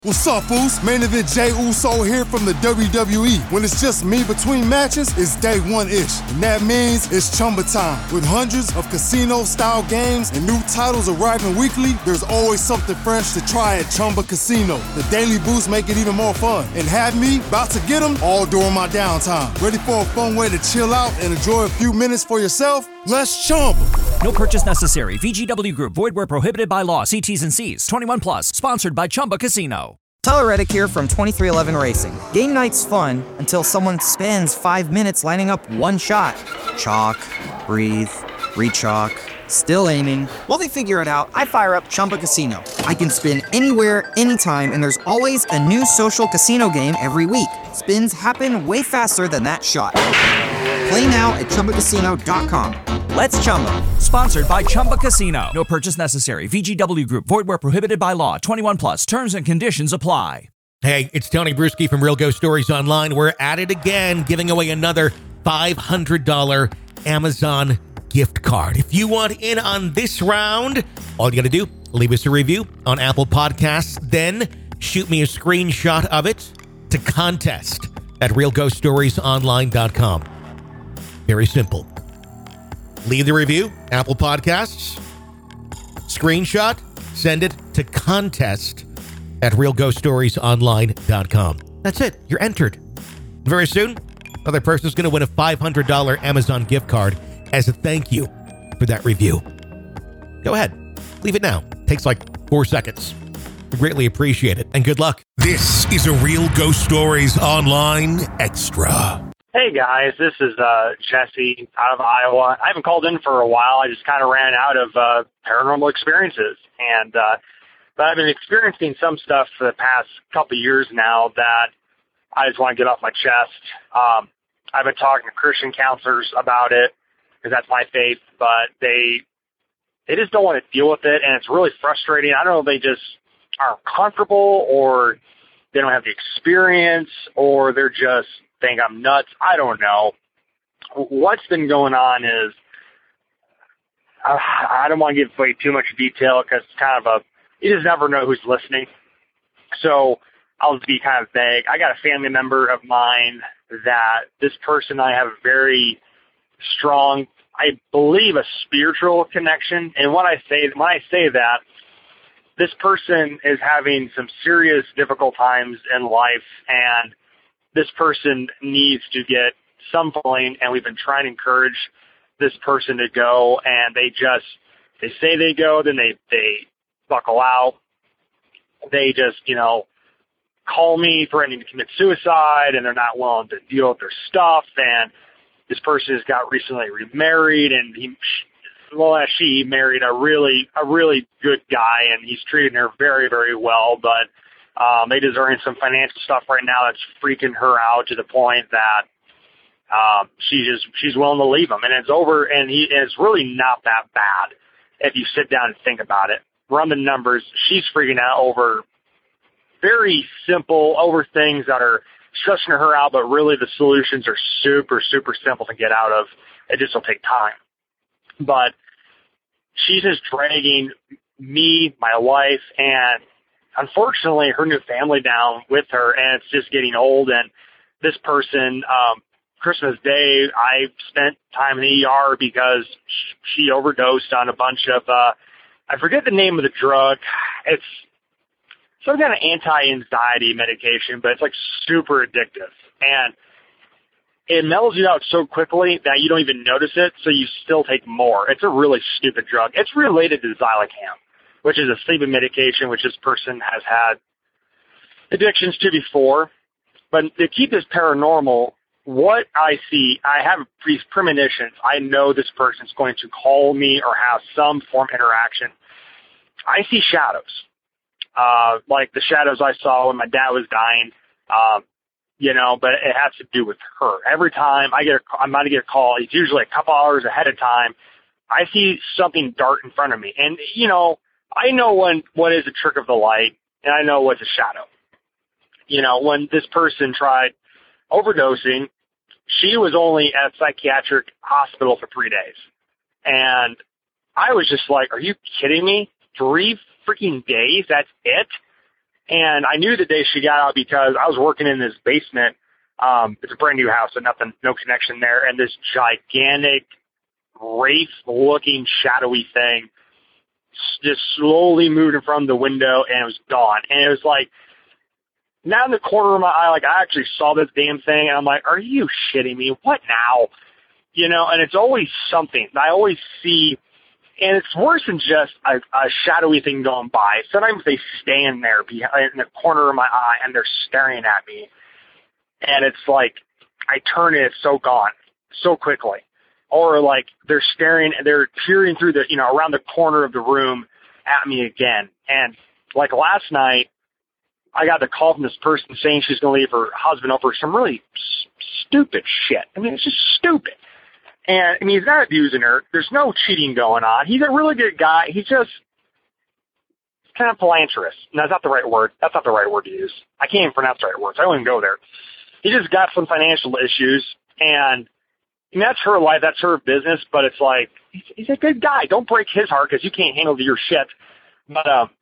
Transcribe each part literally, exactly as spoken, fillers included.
What's up, Foos? Main event Jey Uso here from the W W E. When it's just me between matches, it's day one-ish. And that means it's Chumba time. With hundreds of casino-style games and new titles arriving weekly, there's always something fresh to try at Chumba Casino. The daily boosts make it even more fun. And have me about to get them all during my downtime. Ready for a fun way to chill out and enjoy a few minutes for yourself? Let's Chumba. No purchase necessary. V G W Group. Void where prohibited by law. See T's and C's. twenty-one plus. Sponsored by Chumba Casino. Tyler Reddick here from twenty-three eleven Racing. Game night's fun until someone spends five minutes lining up one shot. Chalk, breathe, re-chalk, still aiming. While they figure it out, I fire up Chumba Casino. I can spin anywhere, anytime, and there's always a new social casino game every week. Spins happen way faster than that shot. Play now at Chumba Casino dot com. Let's Chumba. Sponsored by Chumba Casino. No purchase necessary. V G W Group. Void where prohibited by law. twenty-one plus. Terms and conditions apply. Hey, it's Tony Bruschi from Real Ghost Stories Online. We're at it again, giving away another five hundred dollars Amazon gift card. If you want in on this round, all you got to do, leave us a review on Apple Podcasts, then shoot me a screenshot of it to contest at real ghost stories online dot com. Very simple. Leave the review, Apple Podcasts, screenshot, send it to contest at real ghost stories online dot com. That's it. You're entered. Very soon, another person's going to win a five hundred dollars Amazon gift card as a thank you for that review. Go ahead. Leave it now. Takes like four seconds. We greatly appreciate it, and good luck. This is a Real Ghost Stories Online Extra. Hey guys, this is uh, Jesse out of Iowa. I haven't called in for a while. I just kind of ran out of uh, paranormal experiences, and uh, but I've been experiencing some stuff for the past couple of years now that I just want to get off my chest. Um, I've been talking to Christian counselors about it because that's my faith, but they they just don't want to deal with it, and it's really frustrating. I don't know if they just aren't comfortable, or they don't have the experience, or they're just think I'm nuts. I don't know. What's been going on is, uh, I don't want to give away too much detail because it's kind of a, you just never know who's listening. So I'll just be kind of vague. I got a family member of mine that this person I have a very strong, I believe, a spiritual connection. And when I say, when I say that, this person is having some serious difficult times in life, and this person needs to get some fooling, and we've been trying to encourage this person to go, and they just, they say they go, then they, they buckle out. They just, you know, call me threatening to commit suicide, and they're not willing to deal with their stuff, and this person has got recently remarried, and he, well, she married a really, a really good guy, and he's treating her very, very well, but Um, they just are in some financial stuff right now that's freaking her out to the point that um, she just she's willing to leave him, and it's over. And he and it's really not that bad if you sit down and think about it. Run the numbers. She's freaking out over very simple, over things that are stressing her out, but really the solutions are super, super simple to get out of. It just will take time. But she's just dragging me, my wife, and unfortunately, her new family down with her, and it's just getting old. And this person, um, Christmas Day, I spent time in the E R because she overdosed on a bunch of, uh, I forget the name of the drug. It's some kind of anti-anxiety medication, but it's like super addictive. And it mellows you out so quickly that you don't even notice it, so you still take more. It's a really stupid drug. It's related to Xylocam, which is a sleeping medication, which this person has had addictions to before. But to keep this paranormal, what I see, I have these premonitions. I know this person's going to call me or have some form of interaction. I see shadows, uh, like the shadows I saw when my dad was dying, um, you know, but it has to do with her. Every time I get a, I'm about to get a call, it's usually a couple hours ahead of time, I see something dart in front of me. And, you know, I know when what is a trick of the light, and I know what's a shadow. You know, when this person tried overdosing, she was only at a psychiatric hospital for three days. And I was just like, are you kidding me? Three freaking days? That's it? And I knew the day she got out because I was working in this basement. Um, it's a brand new house, so nothing, no connection there. And this gigantic, wraith-looking, shadowy thing just slowly moved in front of the window, and it was gone. And it was like, now in the corner of my eye, like I actually saw this damn thing, and I'm like, are you shitting me? What now? You know, and it's always something. I always see, and it's worse than just a, a shadowy thing going by. Sometimes they stand there behind, in the corner of my eye, and they're staring at me. And it's like, I turn and it's so gone, so quickly. Or like they're staring, they're peering through the, you know, around the corner of the room at me again. And like last night, I got the call from this person saying she's going to leave her husband over some really s- stupid shit. I mean, it's just stupid. And I mean, he's not abusing her. There's no cheating going on. He's a really good guy. He's just kind of philanthropist. No, that's not the right word. That's not the right word to use. I can't even pronounce the right words. I don't even go there. He just got some financial issues, and I mean, that's her life. That's her business. But it's like, he's, he's a good guy. Don't break his heart because you can't handle your shit. But, um,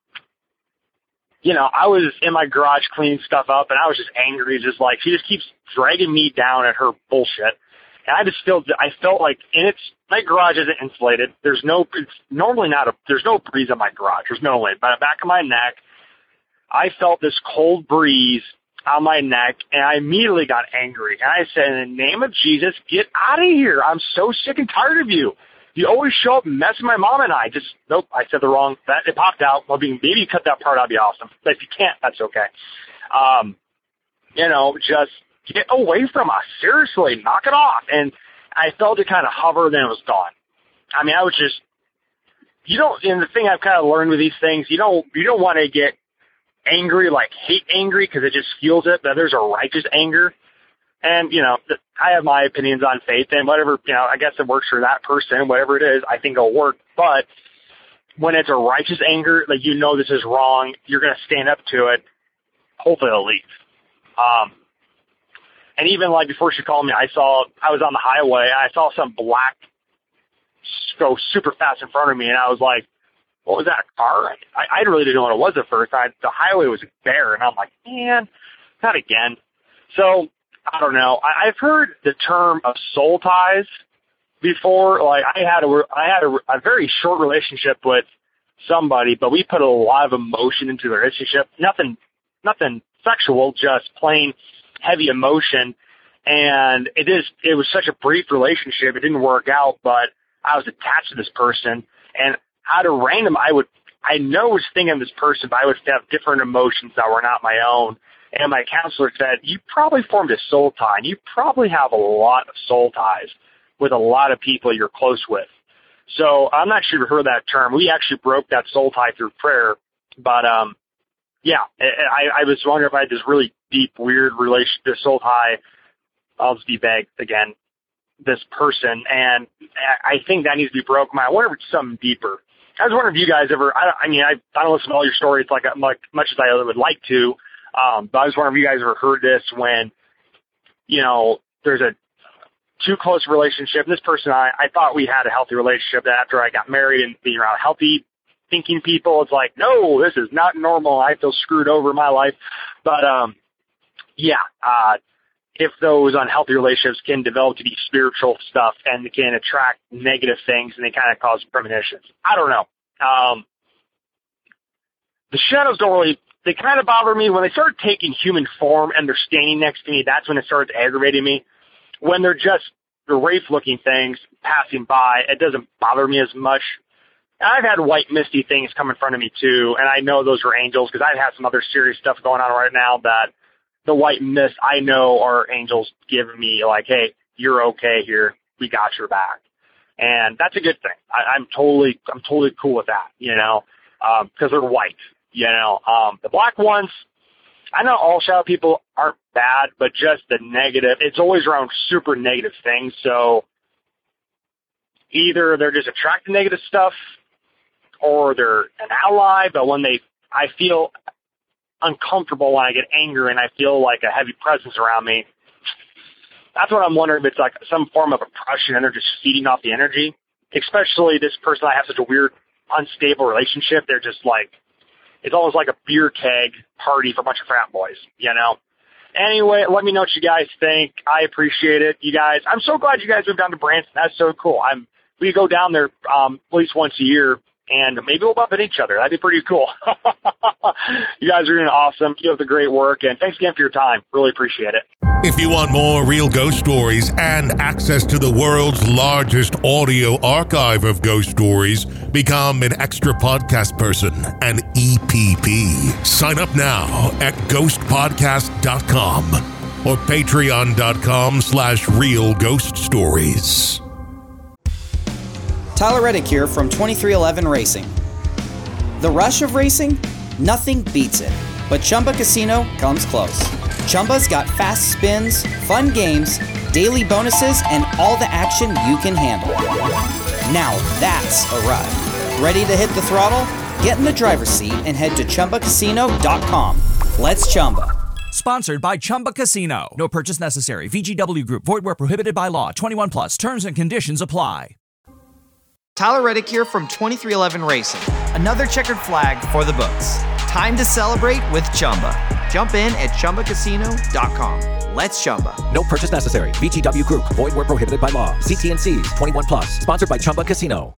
you know, I was in my garage cleaning stuff up, and I was just angry. Just like, she just keeps dragging me down at her bullshit. And I just feel, I felt like, and it's, my garage isn't insulated. There's no, it's normally not a, there's no breeze in my garage. There's no wind. But at the back of my neck, I felt this cold breeze on my neck, and I immediately got angry. And I said, in the name of Jesus, get out of here. I'm so sick and tired of you. You always show up and mess with my mom and I. Just, nope, I said the wrong, that, it popped out. Well, maybe you cut that part out, would be awesome. But if you can't, that's okay. Um, you know, just get away from us. Seriously, knock it off. And I felt it kind of hover, then it was gone. I mean, I was just, you don't, and the thing I've kind of learned with these things, you don't, you don't want to get angry, like hate angry, because it just fuels it, but there's a righteous anger. And, you know, I have my opinions on faith, and whatever, you know, I guess it works for that person, whatever it is, I think it'll work. But when it's a righteous anger, like, you know this is wrong, you're going to stand up to it, hopefully it'll leave. Um, and even, like, before she called me, I saw, I was on the highway, and I saw some black go super fast in front of me, and I was like, what was that, a car? I, I really didn't know what it was at first. I, the highway was bare, and I'm like, man, not again. So, I don't know. I, I've heard the term of soul ties before. Like, I had a, I had a, a very short relationship with somebody, but we put a lot of emotion into the relationship. Nothing, nothing sexual, just plain heavy emotion. And it is, it was such a brief relationship. It didn't work out, but I was attached to this person, and out of random, I would, I know I was thinking of this person, but I would have different emotions that were not my own. And my counselor said, you probably formed a soul tie, and you probably have a lot of soul ties with a lot of people you're close with. So I'm not sure if you heard that term. We actually broke that soul tie through prayer. But, um, yeah, I, I was wondering if I had this really deep, weird relation, this soul tie. I'll just be vague again, this person. And I think that needs to be broken. I wonder if it's something deeper. I was wondering if you guys ever, I, I mean, I, I don't listen to all your stories like, like much as I would like to, um, but I was wondering if you guys ever heard this when, you know, there's a too close relationship. This person, I, I thought we had a healthy relationship. That after I got married and being around healthy thinking people, it's like, no, this is not normal. I feel screwed over in my life. But, um, yeah, uh, if those unhealthy relationships can develop to be spiritual stuff and can attract negative things and they kind of cause premonitions. I don't know. Um, the shadows don't really, they kind of bother me when they start taking human form and they're standing next to me. That's when it starts aggravating me. When they're just the wraith-looking things passing by, it doesn't bother me as much. I've had white misty things come in front of me too, and I know those are angels because I've had some other serious stuff going on right now that the white mist I know are angels giving me like, hey, you're okay here. We got your back. And that's a good thing. I, I'm totally, I'm totally cool with that, you know, um, cause they're white, you know, um, the black ones, I know all shadow people aren't bad, but just the negative, it's always around super negative things. So either they're just attracting negative stuff or they're an ally, but when they, I feel uncomfortable when I get angry and I feel like a heavy presence around me. That's what I'm wondering if it's like some form of oppression and they're just feeding off the energy. Especially this person, I have such a weird, unstable relationship. They're just like, it's almost like a beer keg party for a bunch of frat boys, you know? Anyway, let me know what you guys think. I appreciate it, you guys. I'm so glad you guys moved down to Branson. That's so cool. I'm we go down there um, at least once a year, and maybe we'll bump into each other. That'd be pretty cool. You guys are doing awesome. Keep up the great work, and thanks again for your time. Really appreciate it. If you want more real ghost stories and access to the world's largest audio archive of ghost stories, become an extra podcast person, an E P P. Sign up now at ghost podcast dot com or patreon dot com slash real ghost stories. Tyler Reddick here from twenty-three eleven Racing. The rush of racing? Nothing beats it. But Chumba Casino comes close. Chumba's got fast spins, fun games, daily bonuses, and all the action you can handle. Now that's a ride. Ready to hit the throttle? Get in the driver's seat and head to chumba casino dot com. Let's Chumba. Sponsored by Chumba Casino. No purchase necessary. V G W Group. Void where prohibited by law. twenty-one plus. Terms and conditions apply. Tyler Reddick here from twenty-three eleven Racing. Another checkered flag for the books. Time to celebrate with Chumba. Jump in at chumba casino dot com. Let's Chumba. No purchase necessary. V G W Group. Void where prohibited by law. See T and C's. twenty-one plus. Sponsored by Chumba Casino.